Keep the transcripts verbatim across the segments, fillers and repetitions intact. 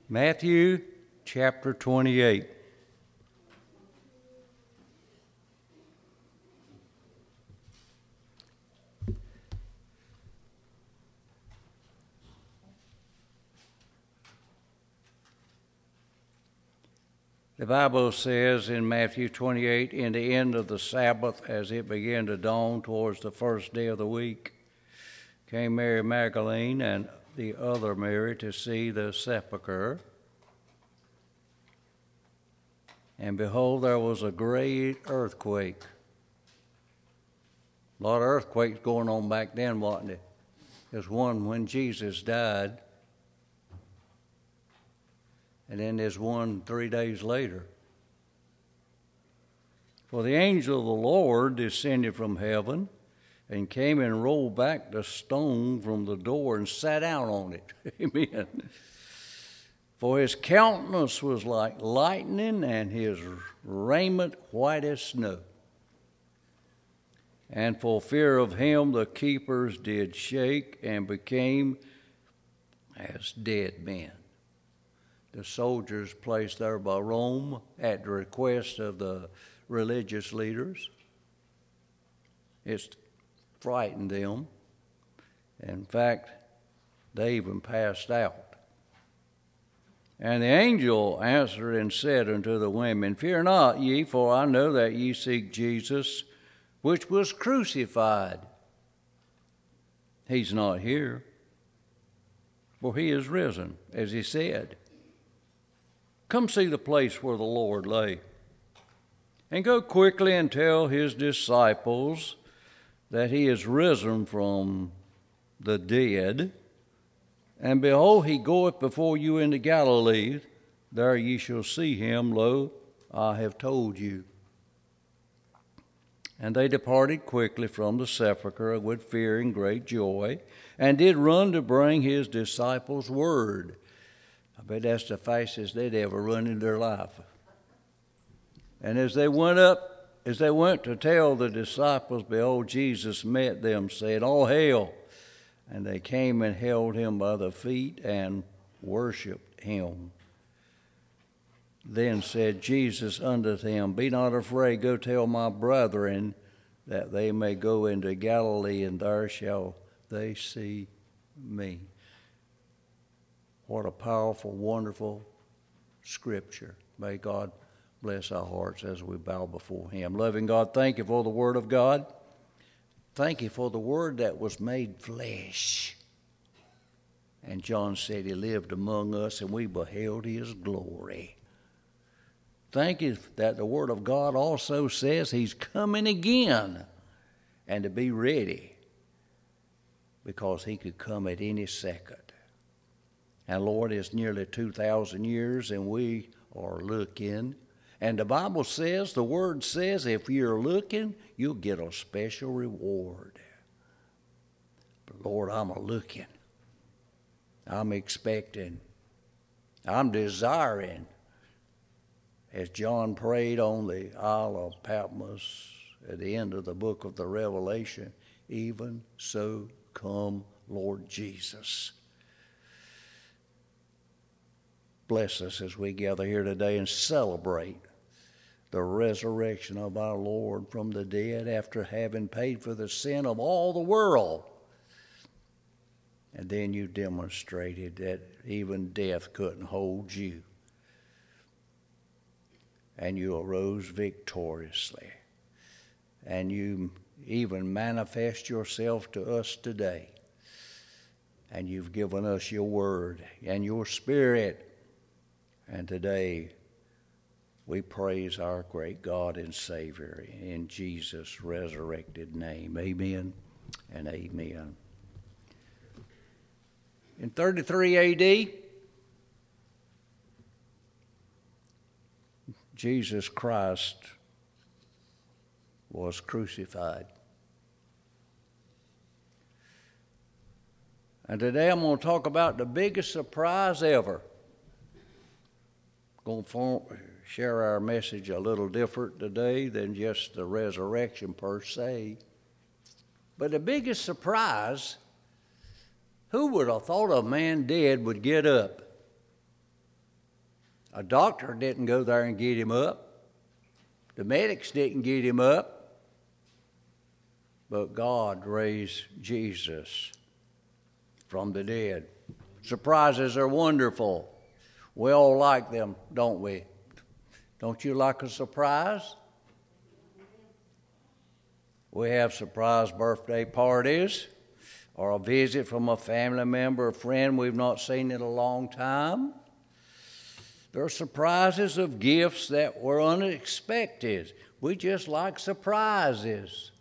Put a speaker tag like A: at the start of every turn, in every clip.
A: Matthew chapter twenty-eight. The Bible says in Matthew twenty-eight, in the end of the Sabbath, as it began to dawn towards the first day of the week, came Mary Magdalene and the other Mary to see the sepulchre. And behold, there was a great earthquake. A lot of earthquakes going on back then, wasn't it? There's one when Jesus died. And then there's one three days later. For the angel of the Lord descended from heaven and came and rolled back the stone from the door and sat down on it. Amen. For his countenance was like lightning and his raiment white as snow. And for fear of him the keepers did shake and became as dead men. The soldiers placed there by Rome at the request of the religious leaders. It's frightened them. In fact, they even passed out. And the angel answered and said unto the women, Fear not ye, for I know that ye seek Jesus, which was crucified. He's not here, for he is risen, as he said. Come see the place where the Lord lay, and go quickly and tell his disciples that he is risen from the dead. And behold, he goeth before you into Galilee. There ye shall see him. Lo, I have told you. And they departed quickly from the sepulchre with fear and great joy, and did run to bring his disciples word. I bet that's the fastest they'd ever run in their life. And as they went up, as they went to tell the disciples, behold, Jesus met them, saying, All hail! And they came and held him by the feet and worshipped him. Then said Jesus unto them, Be not afraid, go tell my brethren that they may go into Galilee, and there shall they see me. What a powerful, wonderful scripture. May God bless our hearts as we bow before him. Loving God, thank you for the word of God. Thank you for the word that was made flesh. And John said he lived among us and we beheld his glory. Thank you that the word of God also says he's coming again, and to be ready, because he could come at any second. And Lord, it's nearly two thousand years and we are looking. And the Bible says, the word says, if you're looking, you'll get a special reward. But Lord, I'm a-looking. I'm expecting. I'm desiring. As John prayed on the Isle of Patmos at the end of the book of the Revelation, even so come, Lord Jesus. Bless us as we gather here today and celebrate the resurrection of our Lord from the dead after having paid for the sin of all the world. And then you demonstrated that even death couldn't hold you. And you arose victoriously. And you even manifest yourself to us today. And you've given us your word and your spirit. And today, we praise our great God and Savior in Jesus' resurrected name. Amen and amen. In thirty-three A D, Jesus Christ was crucified. And today I'm going to talk about the biggest surprise ever. Going to share our message a little different today than just the resurrection per se. But the biggest surprise, who would have thought a man dead would get up? A doctor didn't go there and get him up. The medics didn't get him up. But God raised Jesus from the dead. Surprises are wonderful. We all like them, don't we? Don't you like a surprise? We have surprise birthday parties or a visit from a family member or friend we've not seen in a long time. There are surprises of gifts that were unexpected. We just like surprises.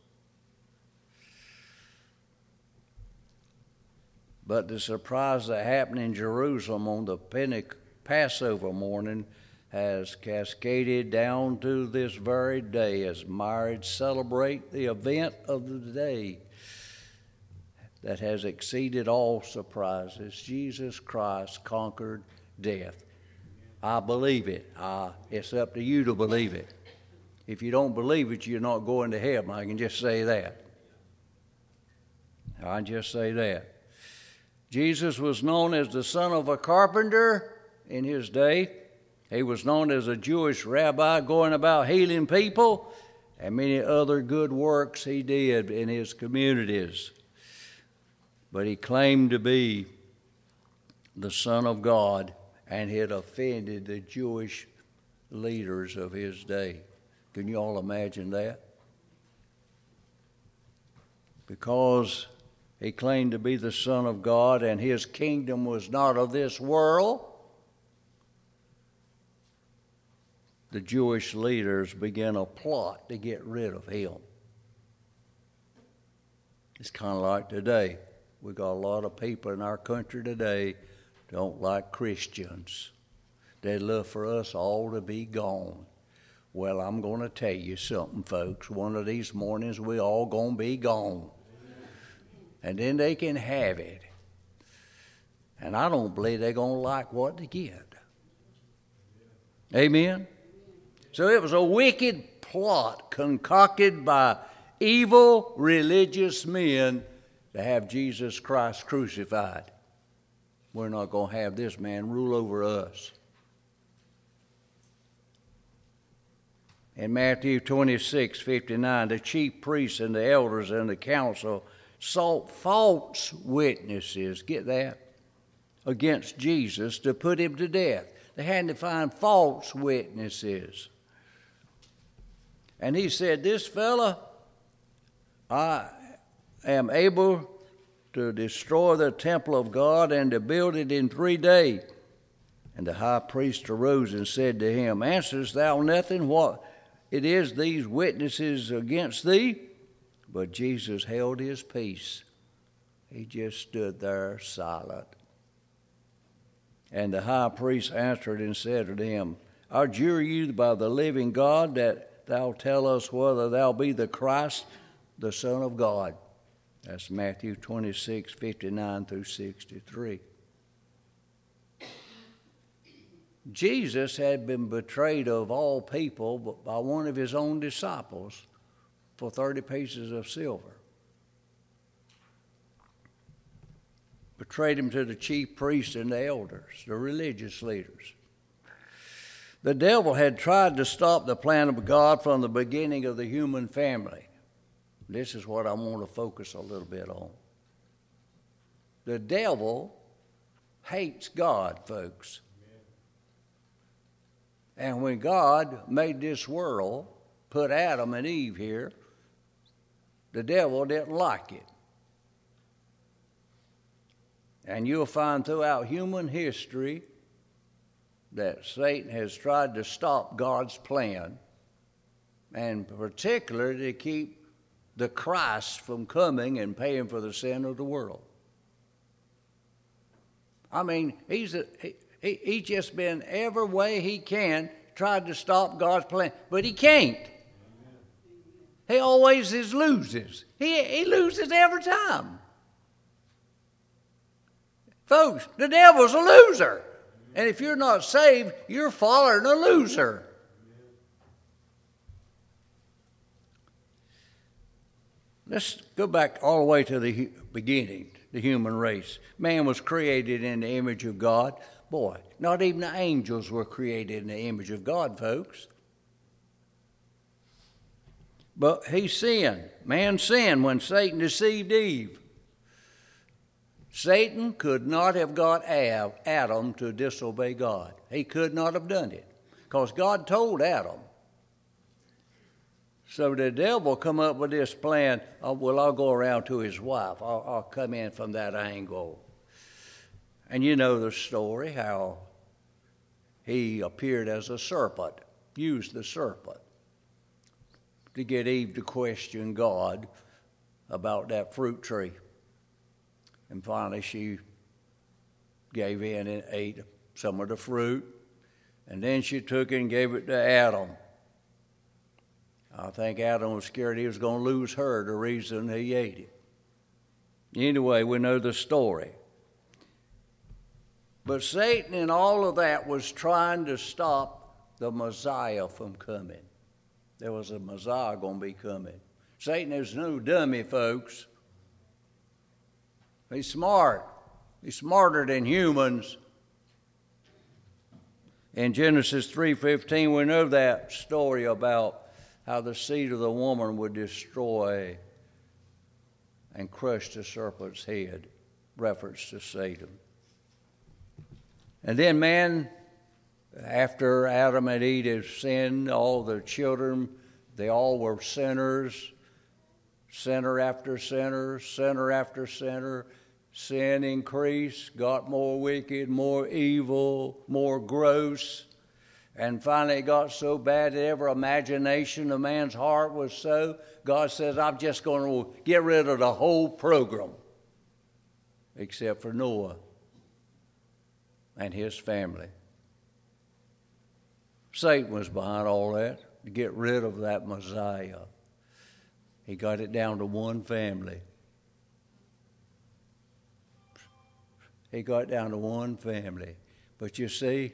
A: But the surprise that happened in Jerusalem on the Pentecost Passover morning has cascaded down to this very day as marriage celebrate the event of the day that has exceeded all surprises. Jesus Christ conquered death. I believe it. I, it's up to you to believe it. If you don't believe it, you're not going to heaven. I can just say that. I can just say that. Jesus was known as the son of a carpenter in his day. He was known as a Jewish rabbi going about healing people, and many other good works he did in his communities. But he claimed to be the Son of God, and had offended the Jewish leaders of his day. Can you all imagine that? Because he claimed to be the Son of God, and his kingdom was not of this world, the Jewish leaders began a plot to get rid of him. It's kind of like today. We got a lot of people in our country today don't like Christians. They'd love for us all to be gone. Well, I'm going to tell you something, folks. One of these mornings, we all going to be gone. And then they can have it. And I don't believe they're going to like what they get. Amen? So it was a wicked plot concocted by evil religious men to have Jesus Christ crucified. We're not going to have this man rule over us. In Matthew twenty-six fifty-nine, the chief priests and the elders and the council sought false witnesses, get that, against Jesus to put him to death. They had to find false witnesses. And he said, this fella, I am able to destroy the temple of God and to build it in three days. And the high priest arose and said to him, answerest thou nothing what it is these witnesses against thee? But Jesus held his peace. He just stood there silent. And the high priest answered and said to him, I adjure you by the living God that thou tell us whether thou be the Christ, the Son of God. That's Matthew twenty-six fifty-nine through sixty-three. Jesus had been betrayed of all people by one of his own disciples for thirty pieces of silver. Betrayed him to the chief priests and the elders, the religious leaders. The devil had tried to stop the plan of God from the beginning of the human family. This is what I want to focus a little bit on. The devil hates God, folks. And when God made this world, put Adam and Eve here, the devil didn't like it. And you'll find throughout human history that Satan has tried to stop God's plan, and particularly to keep the Christ from coming and paying for the sin of the world. I mean, he's a, he, he, he's just been every way he can tried to stop God's plan, but he can't. He always is loses. He, he loses every time. Folks, the devil's a loser. And if you're not saved, you're following a loser. Let's go back all the way to the beginning, the human race. Man was created in the image of God. Boy, not even the angels were created in the image of God, folks. But he sinned. Man sinned when Satan deceived Eve. Satan could not have got Adam to disobey God. He could not have done it because God told Adam. So the devil come up with this plan, oh, well, I'll go around to his wife. I'll, I'll come in from that angle. And you know the story, how he appeared as a serpent, used the serpent to get Eve to question God about that fruit tree. And finally she gave in and ate some of the fruit. And then she took it and gave it to Adam. I think Adam was scared he was going to lose her, the reason he ate it. Anyway, we know the story. But Satan in all of that was trying to stop the Messiah from coming. There was a Messiah going to be coming. Satan is no dummy, folks. He's smart. He's smarter than humans. In Genesis three fifteen, we know that story about how the seed of the woman would destroy and crush the serpent's head, reference to Satan. And then man, after Adam and Eve had sinned, all the children, they all were sinners, sinner after sinner, sinner after sinner. Sin increased, got more wicked, more evil, more gross. And finally it got so bad that every imagination of man's heart was so, God says, I'm just going to get rid of the whole program, except for Noah and his family. Satan was behind all that, to get rid of that Messiah. He got it down to one family. He got down to one family. But you see,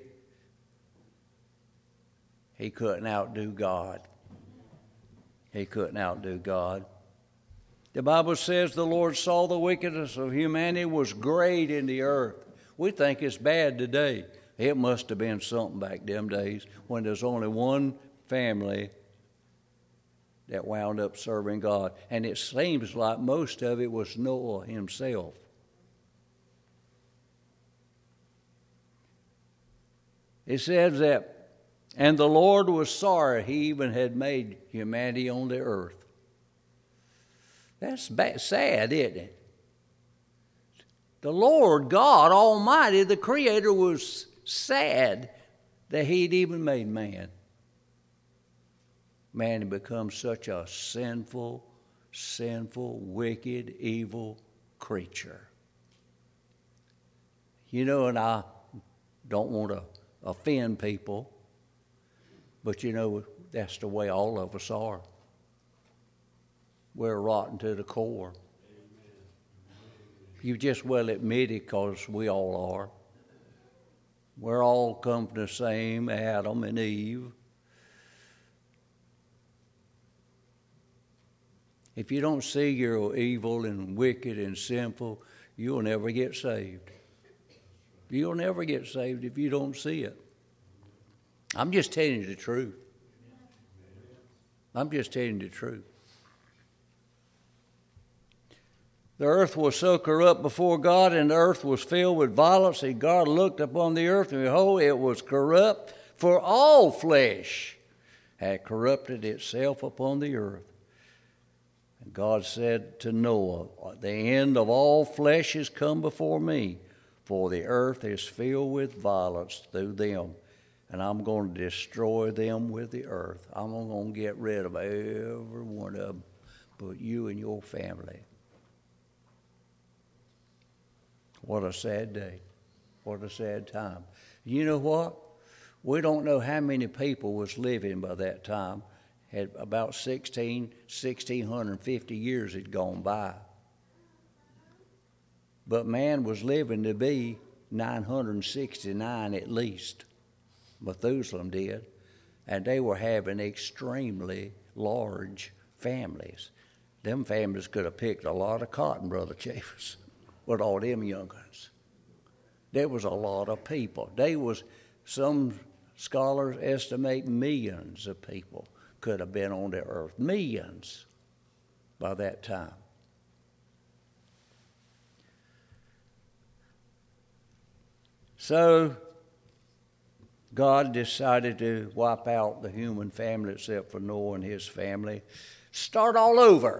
A: he couldn't outdo God. He couldn't outdo God. The Bible says the Lord saw the wickedness of humanity was great in the earth. We think it's bad today. It must have been something back them days when there's only one family that wound up serving God. And it seems like most of it was Noah himself. It says that, and the Lord was sorry he even had made humanity on the earth. That's bad, sad, isn't it? The Lord God Almighty, the Creator, was sad that he'd even made man. Man had become such a sinful, sinful, wicked, evil creature. You know, and I don't want to offend people, but you know, that's the way all of us are. We're rotten to the core. You just well admit it, because we all are. We're all come from the same Adam and Eve. If you don't see you're evil and wicked and sinful, you'll never get saved. You'll never get saved if you don't see it. I'm just telling you the truth. I'm just telling you the truth. The earth was so corrupt before God, and the earth was filled with violence, and God looked upon the earth, and behold, it was corrupt, for all flesh had corrupted itself upon the earth. And God said to Noah, the end of all flesh is come before me, for the earth is filled with violence through them, and I'm going to destroy them with the earth. I'm going to get rid of every one of them, but you and your family. What a sad day. What a sad time. You know what? We don't know how many people was living by that time. Had about sixteen, sixteen fifty years had gone by. But man was living to be nine hundred sixty-nine at least. Methuselah did. And they were having extremely large families. Them families could have picked a lot of cotton, Brother Chaffers, with all them young ones. there was a lot of people. They was, some scholars estimate millions of people could have been on the earth. Millions by that time. So God decided to wipe out the human family except for Noah and his family. Start all over.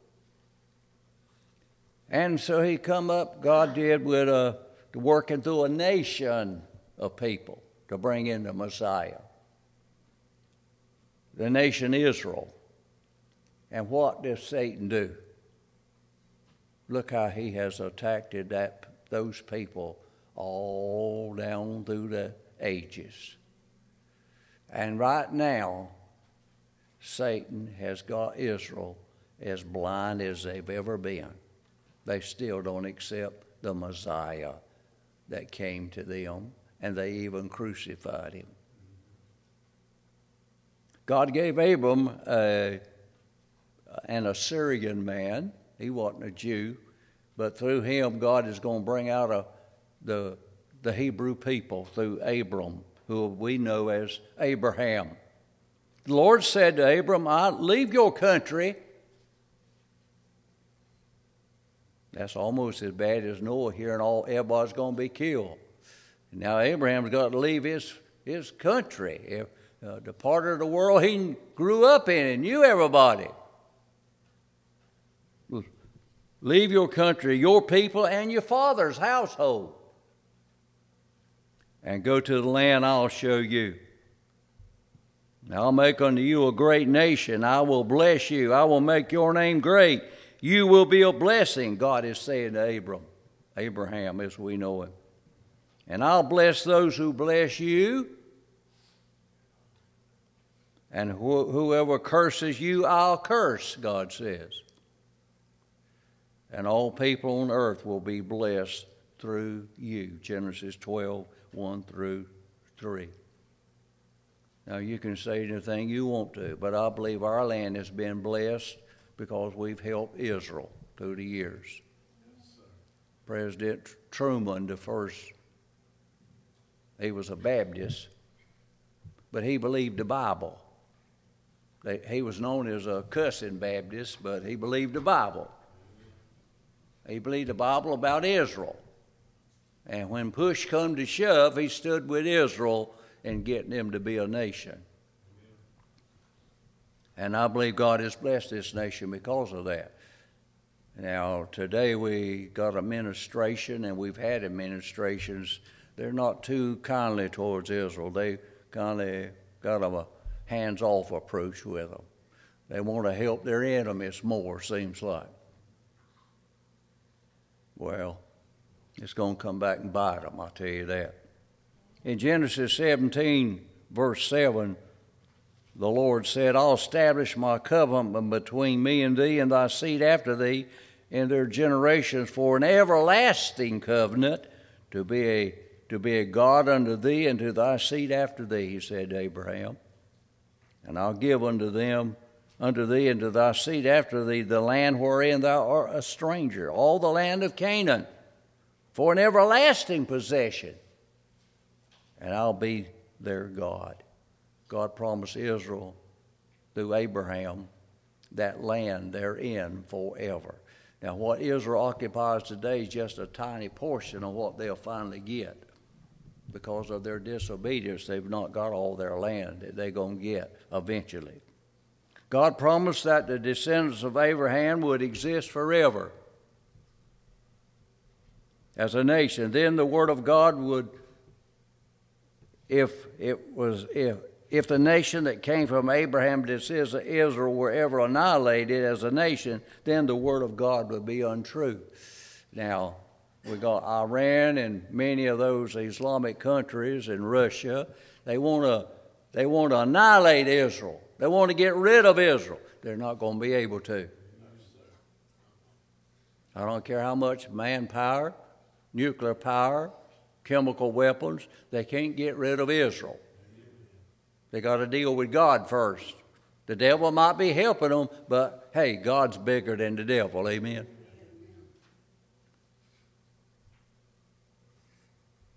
A: And so he come up, God did, with a, working through a nation of people to bring in the Messiah. The nation Israel. And what does Satan do? Look how he has attacked that, those people all down through the ages. And right now, Satan has got Israel as blind as they've ever been. They still don't accept the Messiah that came to them, and they even crucified him. God gave Abram a, an Assyrian man. He wasn't a Jew, but through him, God is going to bring out a, the, the Hebrew people through Abram, who we know as Abraham. The Lord said to Abram, I leave your country. That's almost as bad as Noah hearing all everybody's going to be killed. And now Abraham's got to leave his, his country, if, uh, the part of the world he grew up in and knew everybody. Leave your country, your people, and your father's household, and go to the land I'll show you. I'll make unto you a great nation. I will bless you. I will make your name great. You will be a blessing, God is saying to Abram, Abraham as we know him. And I'll bless those who bless you. And wh- whoever curses you, I'll curse, God says. And all people on earth will be blessed through you. Genesis twelve, one through three. Now you can say anything you want to, but I believe our land has been blessed because we've helped Israel through the years. Yes, President Truman, the first, he was a Baptist, but he believed the Bible. He was known as a cussing Baptist, but he believed the Bible. He believed the Bible about Israel. And when push come to shove, he stood with Israel in getting them to be a nation. And I believe God has blessed this nation because of that. Now, today we got administration, and we've had administrations. They're not too kindly towards Israel. They kind of got a hands-off approach with them. They want to help their enemies more, seems like. Well, it's going to come back and bite them, I'll tell you that. In Genesis seventeen, verse seven, the Lord said, I'll establish my covenant between me and thee and thy seed after thee in their generations for an everlasting covenant to be a, to be a God unto thee and to thy seed after thee, he said to Abraham. And I'll give unto them, unto thee and to thy seed after thee, the land wherein thou art a stranger, all the land of Canaan, for an everlasting possession. And I'll be their God. God promised Israel through Abraham that land they're in forever. Now, what Israel occupies today is just a tiny portion of what they'll finally get. Because of their disobedience, they've not got all their land that they're going to get eventually. God promised that the descendants of Abraham would exist forever as a nation. Then the word of God would, if it was, if If the nation that came from Abraham, this is Israel, were ever annihilated as a nation, then the word of God would be untrue. Now, we got Iran and many of those Islamic countries and Russia. They want to they want to annihilate Israel. They want to get rid of Israel. They're not going to be able to. I don't care how much manpower, nuclear power, chemical weapons, they can't get rid of Israel. They got to deal with God first. The devil might be helping them, but hey, God's bigger than the devil. Amen.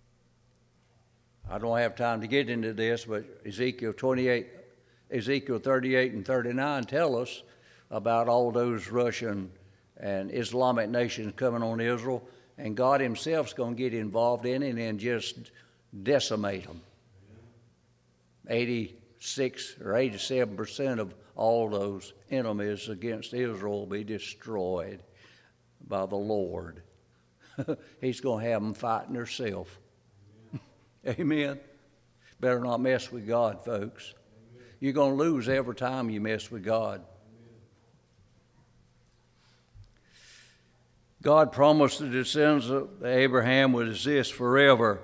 A: I don't have time to get into this, but Ezekiel twenty-eight, Ezekiel thirty-eight and thirty-nine tell us about all those Russian and Islamic nations coming on Israel, and God himself's going to get involved in it and just decimate them. eighty-six or eighty-seven percent of all those enemies against Israel will be destroyed by the Lord. He's going to have them fighting themselves. Amen. Better not mess with God, folks. You're going to lose every time you mess with God. God promised the descendants of Abraham would exist forever.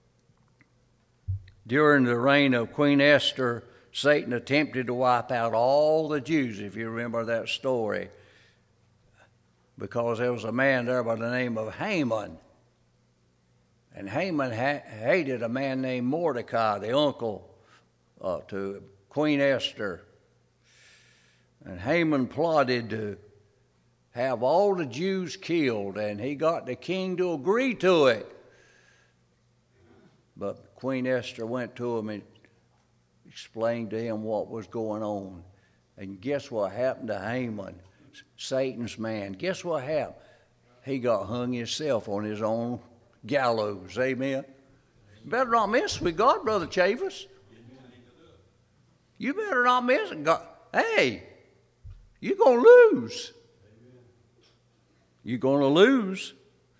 A: During the reign of Queen Esther, Satan attempted to wipe out all the Jews, if you remember that story, because there was a man there by the name of Haman. And Haman ha- hated a man named Mordecai, the uncle uh, to Queen Esther. And Haman plotted to have all the Jews killed, and he got the king to agree to it. But Queen Esther went to him and explained to him what was going on. And guess what happened to Haman, Satan's man? Guess what happened? He got hung himself on his own gallows. Amen. You better not mess with God, Brother Chavis. You better not mess with God. Hey, you're going to lose. You're going to lose.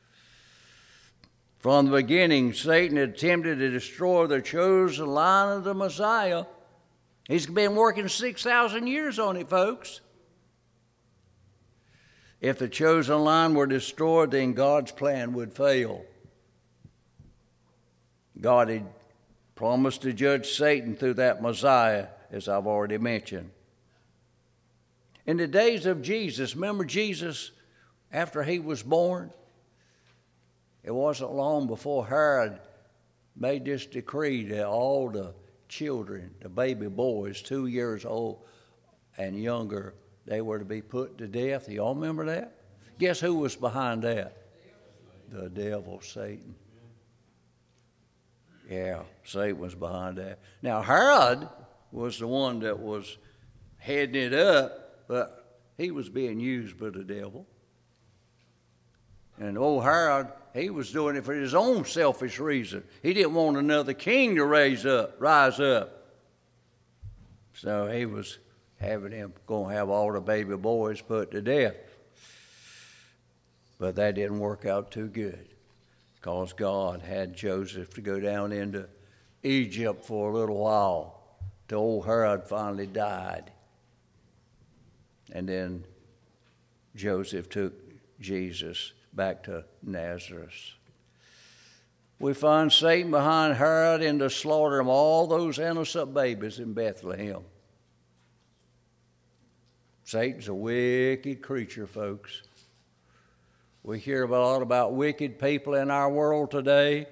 A: From the beginning, Satan attempted to destroy the chosen line of the Messiah. He's been working six thousand years on it, folks. If the chosen line were destroyed, then God's plan would fail. God had promised to judge Satan through that Messiah, as I've already mentioned. In the days of Jesus, remember Jesus, after he was born? It wasn't long before Herod made this decree that all the children, the baby boys, two years old and younger, they were to be put to death. Y'all remember that? Guess who was behind that? The devil, Satan. Yeah, Satan was behind that. Now, Herod was the one that was heading it up, but he was being used by the devil. And old Herod, he was doing it for his own selfish reason. He didn't want another king to raise up, rise up. So he was having him going to have all the baby boys put to death. But that didn't work out too good, because God had Joseph to go down into Egypt for a little while till old Herod finally died. And then Joseph took Jesus back to Nazareth. We find Satan behind Herod in the slaughter of all those innocent babies in Bethlehem. Satan's a wicked creature, folks. We hear a lot about wicked people in our world today,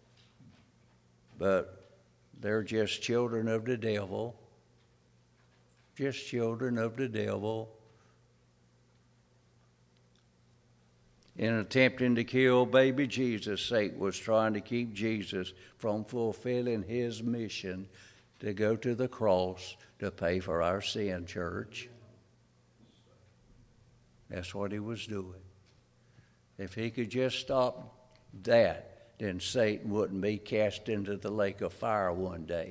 A: but they're just children of the devil. Just children of the devil. In attempting to kill baby Jesus, Satan was trying to keep Jesus from fulfilling his mission to go to the cross to pay for our sin, church. That's what he was doing. If he could just stop that, then Satan wouldn't be cast into the lake of fire one day.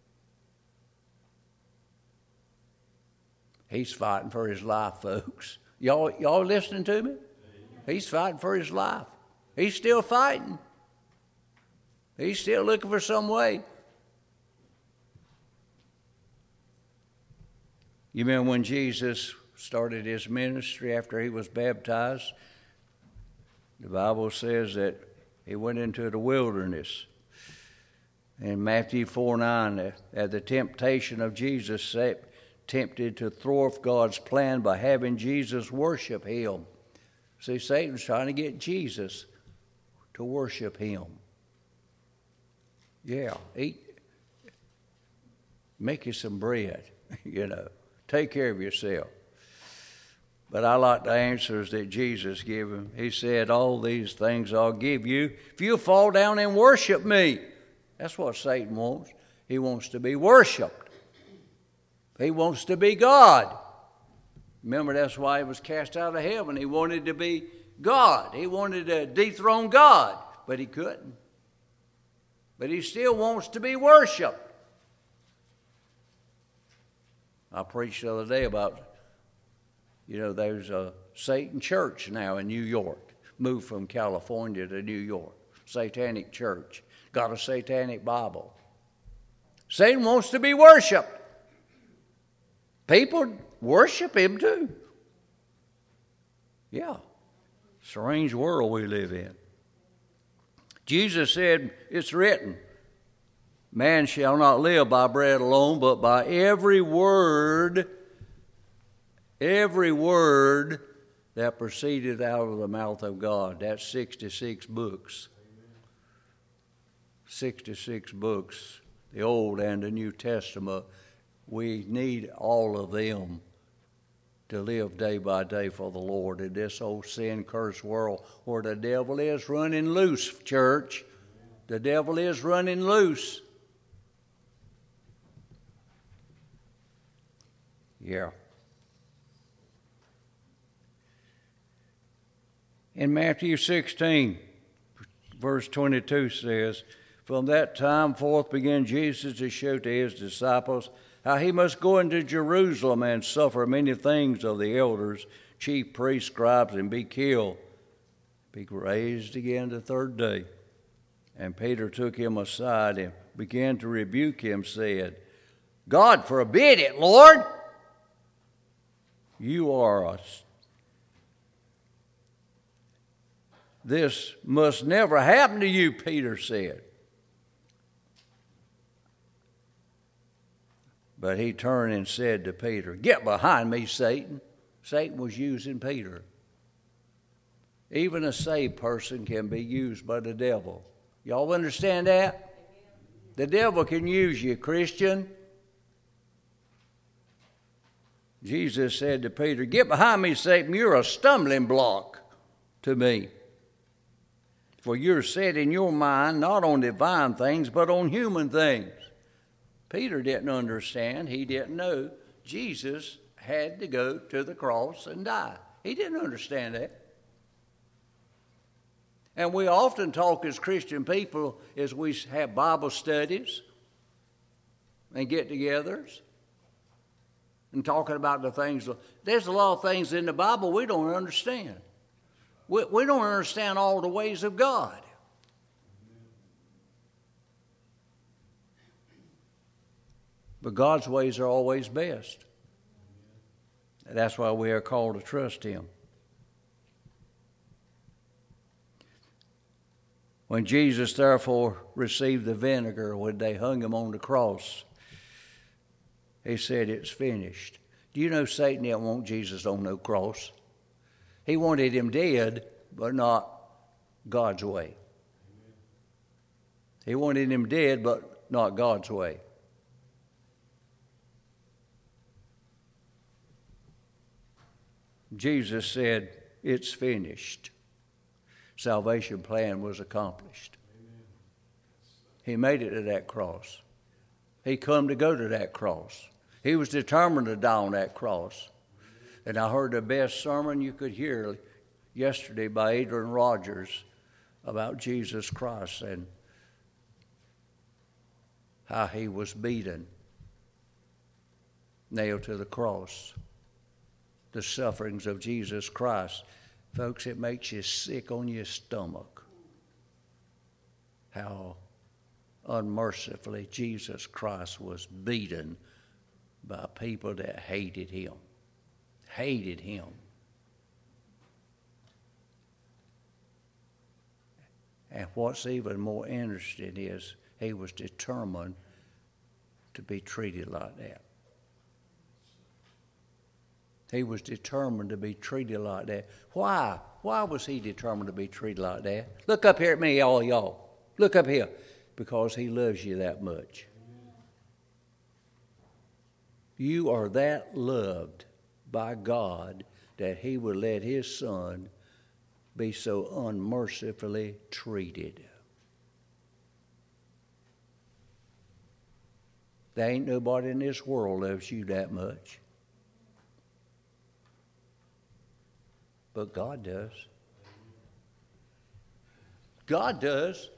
A: He's fighting for his life, folks. Y'all, y'all listening to me? He's fighting for his life. He's still fighting. He's still looking for some way. You remember when Jesus started his ministry after he was baptized? The Bible says that he went into the wilderness. In Matthew four nine, at the temptation of Jesus, tempted to thwart God's plan by having Jesus worship him. See, Satan's trying to get Jesus to worship him. Yeah, eat, make you some bread, you know. Take care of yourself. But I like the answers that Jesus gave him. He said, all these things I'll give you if you'll fall down and worship me. That's what Satan wants. He wants to be worshiped. He wants to be God. Remember, that's why he was cast out of heaven. He wanted to be God. He wanted to dethrone God, but he couldn't. But he still wants to be worshiped. I preached the other day about, you know, there's a Satan church now in New York. Moved from California to New York. Satanic church. Got a satanic Bible. Satan wants to be worshiped. People worship him too. Yeah. Strange world we live in. Jesus said, it's written, man shall not live by bread alone, but by every word, every word that proceeded out of the mouth of God. That's sixty-six books. sixty-six books, the Old and the New Testament. We need all of them to live day by day for the Lord in this old sin-cursed world where the devil is running loose, church. The devil is running loose. Yeah. In Matthew sixteen, verse twenty-two says, from that time forth began Jesus to show to his disciples how he must go into Jerusalem and suffer many things of the elders, chief priests, scribes, and be killed, be raised again the third day. And Peter took him aside and began to rebuke him, said, God forbid it, Lord. You are us. This must never happen to you, Peter said. But he turned and said to Peter, get behind me, Satan. Satan was using Peter. Even a saved person can be used by the devil. Y'all understand that? The devil can use you, Christian. Jesus said to Peter, get behind me, Satan. You're a stumbling block to me. For you're set in your mind not on divine things, but on human things. Peter didn't understand. He didn't know Jesus had to go to the cross and die. He didn't understand that. And we often talk as Christian people as we have Bible studies and get-togethers and talking about the things. There's a lot of things in the Bible we don't understand. We, we don't understand all the ways of God. But God's ways are always best. That's why we are called to trust him. When Jesus therefore received the vinegar when they hung him on the cross, he said, it's finished. Do you know Satan didn't want Jesus on no cross? He wanted him dead, but not God's way. He wanted him dead, but not God's way. Jesus said, it's finished. Salvation plan was accomplished. Amen. He made it to that cross. He come to go to that cross. He was determined to die on that cross. And I heard the best sermon you could hear yesterday by Adrian Rogers about Jesus Christ and how he was beaten, nailed to the cross. The sufferings of Jesus Christ. Folks, it makes you sick on your stomach. How unmercifully Jesus Christ was beaten by people that hated him. Hated him. And what's even more interesting is he was determined to be treated like that. He was determined to be treated like that. Why? Why was he determined to be treated like that? Look up here at me, all y'all. Look up here. Because he loves you that much. You are that loved by God that he would let his son be so unmercifully treated. There ain't nobody in this world loves you that much. But God does. God does.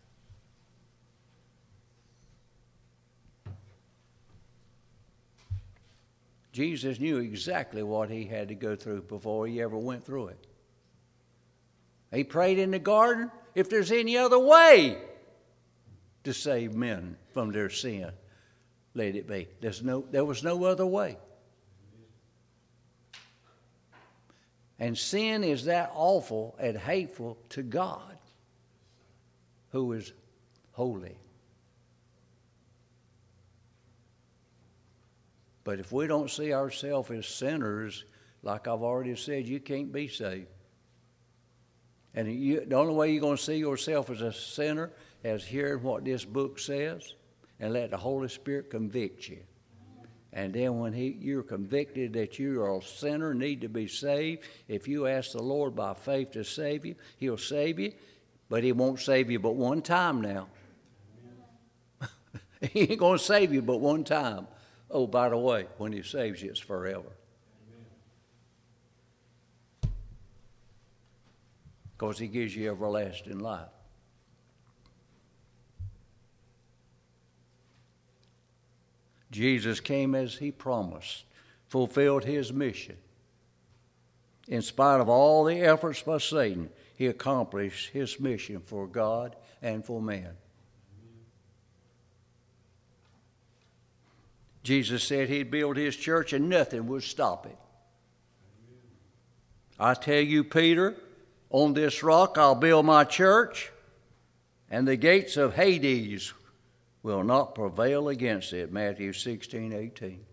A: Jesus knew exactly what he had to go through before he ever went through it. He prayed in the garden, if there's any other way to save men from their sin, let it be. There's no, there was no other way. And sin is that awful and hateful to God, who is holy. But if we don't see ourselves as sinners, like I've already said, you can't be saved. And you, the only way you're going to see yourself as a sinner is hearing what this book says and let the Holy Spirit convict you. And then when he, you're convicted that you are a sinner, need to be saved, if you ask the Lord by faith to save you, he'll save you, but he won't save you but one time now. He ain't going to save you but one time. Oh, by the way, when he saves you, it's forever. Because he gives you everlasting life. Jesus came as he promised, fulfilled his mission. In spite of all the efforts by Satan, he accomplished his mission for God and for man. Jesus said he'd build his church and nothing would stop it. I tell you, Peter, on this rock I'll build my church, and the gates of Hades will not prevail against it. Matthew sixteen eighteen.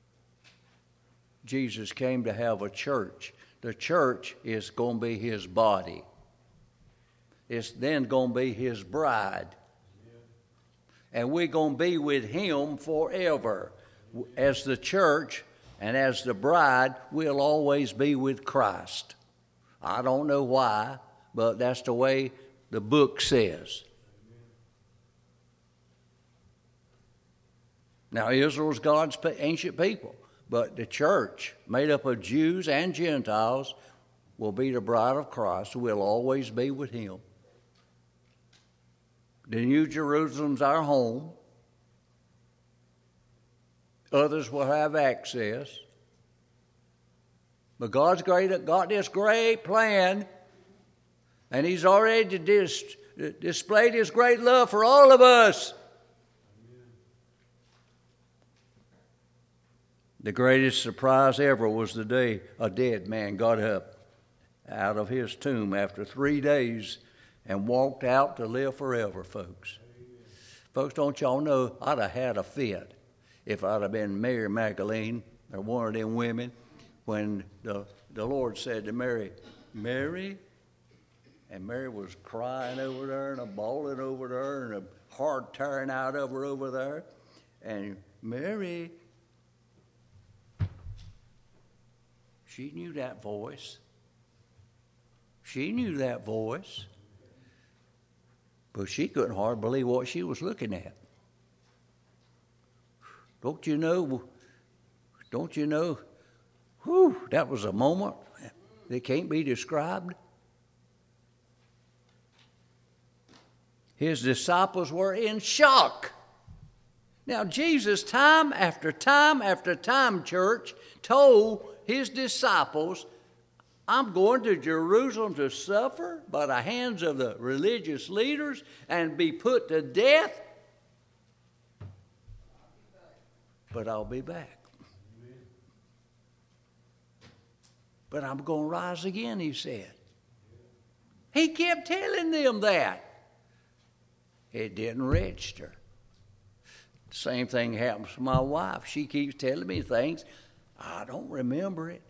A: Jesus came to have a church. The church is going to be his body. It's then going to be his bride. And we're going to be with him forever. As the church and as the bride, we'll always be with Christ. I don't know why, but that's the way the book says. Now, Israel's God's ancient people, but the church, made up of Jews and Gentiles, will be the bride of Christ. We'll always be with him. The New Jerusalem's our home. Others will have access. But God's great, got this great plan, and he's already dis, displayed his great love for all of us. The greatest surprise ever was the day a dead man got up out of his tomb after three days and walked out to live forever, folks. Folks, don't y'all know, I'd have had a fit if I'd have been Mary Magdalene or one of them women when the, the Lord said to Mary, Mary, and Mary was crying over there and a bawling over there and a heart tearing out of her over there. And Mary, she knew that voice. She knew that voice. But she couldn't hardly believe what she was looking at. Don't you know, don't you know, whew, that was a moment that can't be described. His disciples were in shock. Now, Jesus, time after time after time, church, told his disciples, I'm going to Jerusalem to suffer by the hands of the religious leaders and be put to death, but I'll be back. Amen. But I'm going to rise again, he said. He kept telling them that. It didn't register. The same thing happens to my wife. She keeps telling me things. I don't remember it.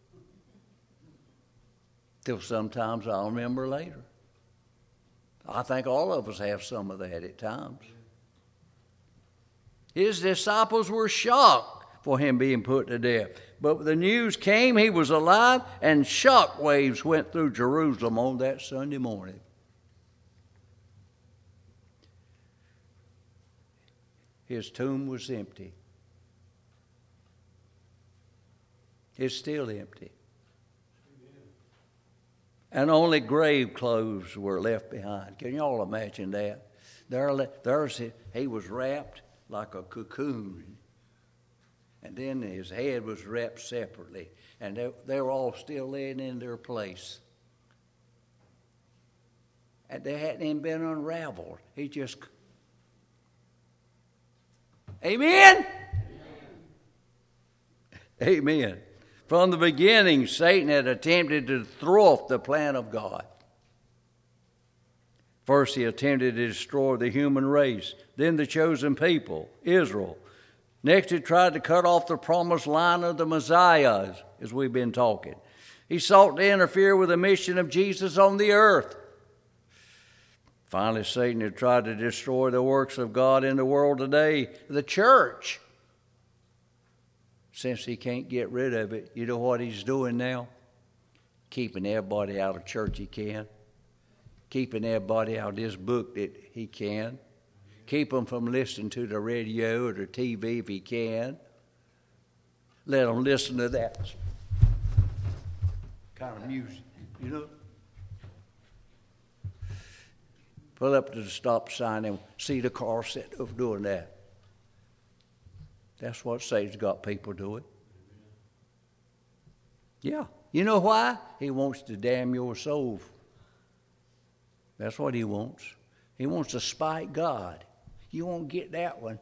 A: Till sometimes I'll remember later. I think all of us have some of that at times. His disciples were shocked for him being put to death. But the news came he was alive, and shock waves went through Jerusalem on that Sunday morning. his tomb was empty. It's still empty. And only grave clothes were left behind. Can y'all imagine that? There, there's, he was wrapped like a cocoon. And then his head was wrapped separately. And they, they were all still laying in their place. And they hadn't even been unraveled. He just... Amen? Amen. Amen. From the beginning, Satan had attempted to thwart the plan of God. First, he attempted to destroy the human race, then the chosen people, Israel. Next, he tried to cut off the promised line of the Messiah, as we've been talking. He sought to interfere with the mission of Jesus on the earth. Finally, Satan had tried to destroy the works of God in the world today, the church. Since he can't get rid of it, you know what he's doing now? Keeping everybody out of church he can. Keeping everybody out of this book that he can. Keep them from listening to the radio or the T V if he can. Let them listen to that kind of music, you know. Pull up to the stop sign and see the car set up doing that. That's what Satan's got people doing. Yeah. You know why? He wants to damn your soul. That's what he wants. He wants to spite God. You won't get that one.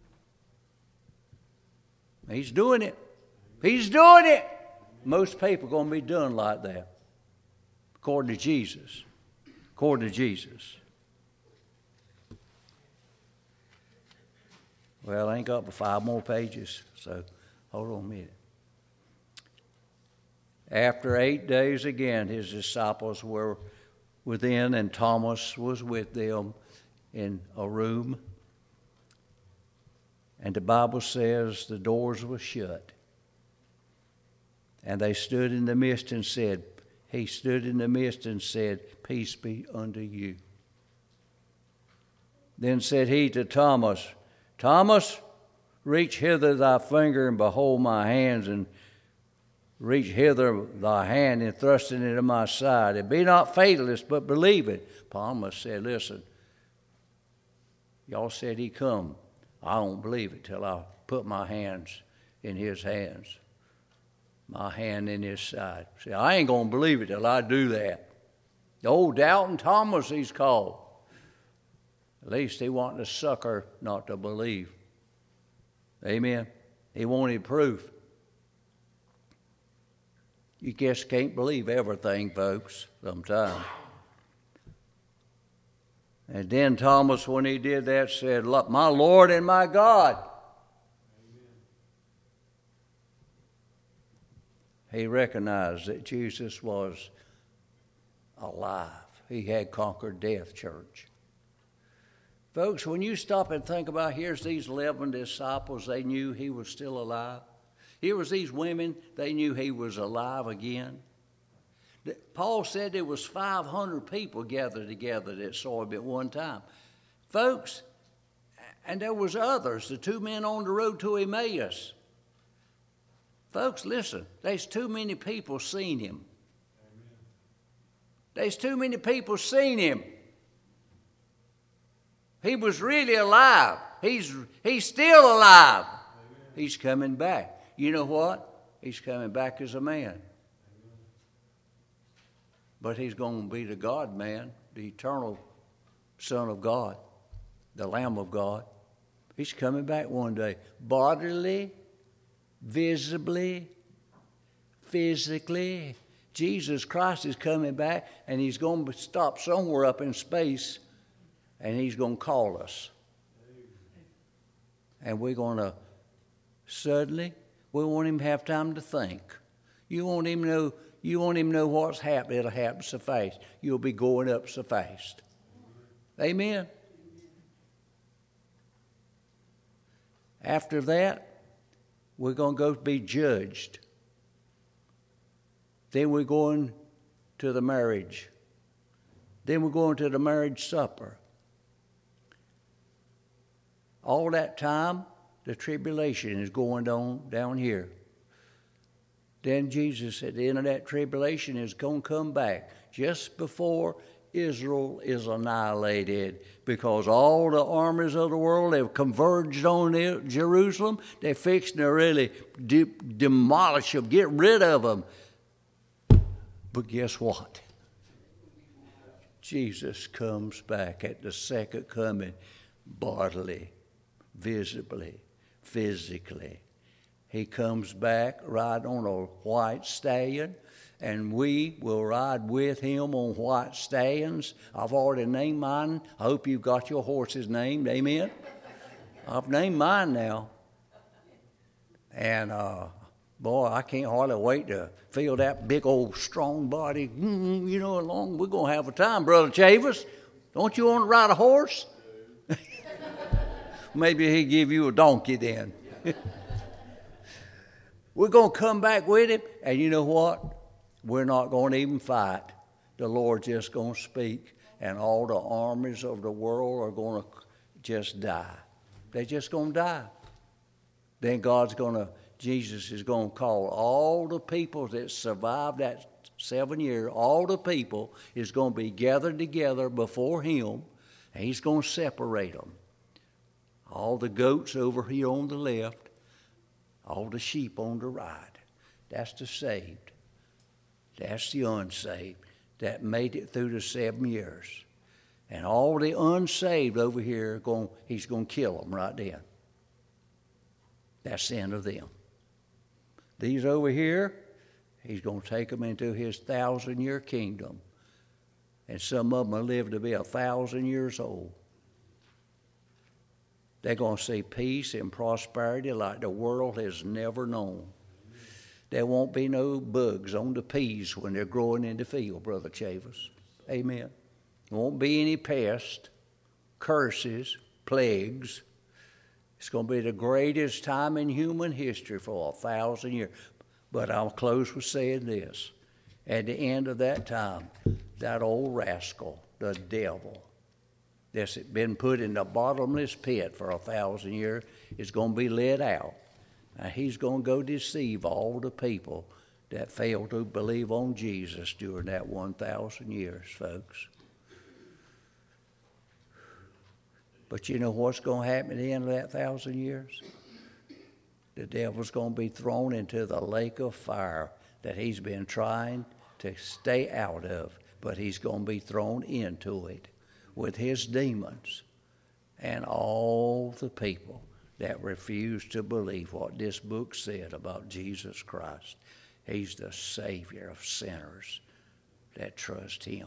A: He's doing it. He's doing it. Most people are going to be done like that. According to Jesus. According to Jesus. Well, I ain't got but five more pages, so hold on a minute. After eight days again, his disciples were within, and Thomas was with them in a room. And the Bible says the doors were shut. And they stood in the midst and said, he stood in the midst and said, peace be unto you. Then said he to Thomas, Thomas, reach hither thy finger and behold my hands, and reach hither thy hand and thrust it into my side. And be not fatalist, but believe it. Thomas said, listen, y'all said he come. I don't believe it till I put my hands in his hands, my hand in his side. See, I ain't going to believe it till I do that. The old doubting Thomas, he's called. At least he wanted a sucker not to believe. Amen. He wanted proof. You just can't believe everything, folks, sometimes. And then Thomas, when he did that, said, look, my Lord and my God. Amen. He recognized that Jesus was alive. He had conquered death, church. Folks, when you stop and think about, here's these eleven disciples, they knew he was still alive. Here was these women, they knew he was alive again. Paul said there was five hundred people gathered together that saw him at one time. Folks, and there was others, the two men on the road to Emmaus. Folks, listen, there's too many people seen him. Amen. There's too many people seen him. He was really alive. He's, he's still alive. Amen. He's coming back. You know what? He's coming back as a man. Amen. But he's going to be the God-man, the eternal Son of God, the Lamb of God. He's coming back one day, bodily, visibly, physically. Jesus Christ is coming back, and he's going to stop somewhere up in space, and he's going to call us. And we're going to suddenly, we won't even have time to think. You won't even know, you won't even know what's happening. It'll happen so fast. You'll be going up so fast. Amen. After that, we're going to go be judged. Then we're going to the marriage. Then we're going to the marriage supper. All that time, the tribulation is going on down here. Then Jesus, at the end of that tribulation, is going to come back just before Israel is annihilated, because all the armies of the world have converged on Jerusalem. They're fixing to really de- demolish them, get rid of them. But guess what? Jesus comes back at the second coming bodily, visibly, physically. He comes back riding on a white stallion, and we will ride with him on white stallions. I've already named mine. I hope you've got your horses named. Amen? I've named mine now. And, uh, boy, I can't hardly wait to feel that big old strong body, mm, you know, along. We're going to have a time, Brother Chavis. Don't you want to ride a horse? Maybe he'll give you a donkey then. We're going to come back with him, and you know what? We're not going to even fight. The Lord's just going to speak, and all the armies of the world are going to just die. They're just going to die. Then God's going to, Jesus is going to call all the people that survived that seven years, all the people is going to be gathered together before him, and he's going to separate them. All the goats over here on the left, all the sheep on the right. That's the saved. That's the unsaved that made it through the seven years. And all the unsaved over here, going, he's going to kill them right then. That's the end of them. These over here, he's going to take them into his thousand-year kingdom. And some of them will live to be a thousand years old. They're going to see peace and prosperity like the world has never known. There won't be no bugs on the peas when they're growing in the field, Brother Chavis. Amen. There won't be any pests, curses, plagues. It's going to be the greatest time in human history for a thousand years. But I'll close with saying this. At the end of that time, that old rascal, the devil, that's been put in the bottomless pit for a thousand years, is going to be let out. Now, he's going to go deceive all the people that failed to believe on Jesus during that one thousand years, folks. But you know what's going to happen at the end of that thousand years? The devil's going to be thrown into the lake of fire that he's been trying to stay out of, but he's going to be thrown into it with his demons and all the people that refuse to believe what this book said about Jesus Christ. He's the Savior of sinners that trust him.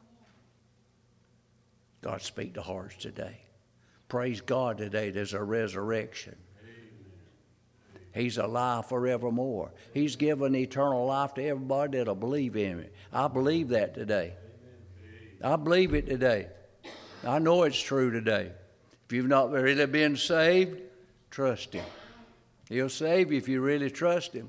A: God, speak to hearts today. Praise God today, there's a resurrection. He's alive forevermore. He's given eternal life to everybody that'll believe in him. I believe that today. I believe it today. I know it's true today. If you've not really been saved, trust him. He'll save you if you really trust him.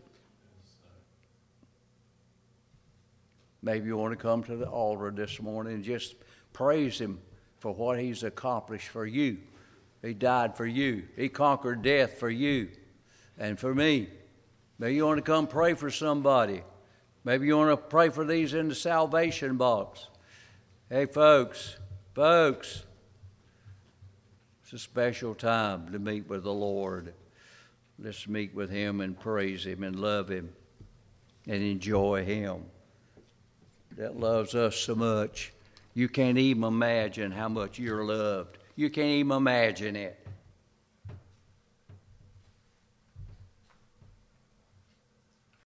A: Maybe you want to come to the altar this morning and just praise him for what he's accomplished for you. He died for you. He conquered death for you and for me. Maybe you want to come pray for somebody. Maybe you want to pray for these in the salvation box. Hey, folks, folks, it's a special time to meet with the Lord. Let's meet with him and praise him and love him and enjoy him that loves us so much. You can't even imagine how much you're loved. You can't even imagine it.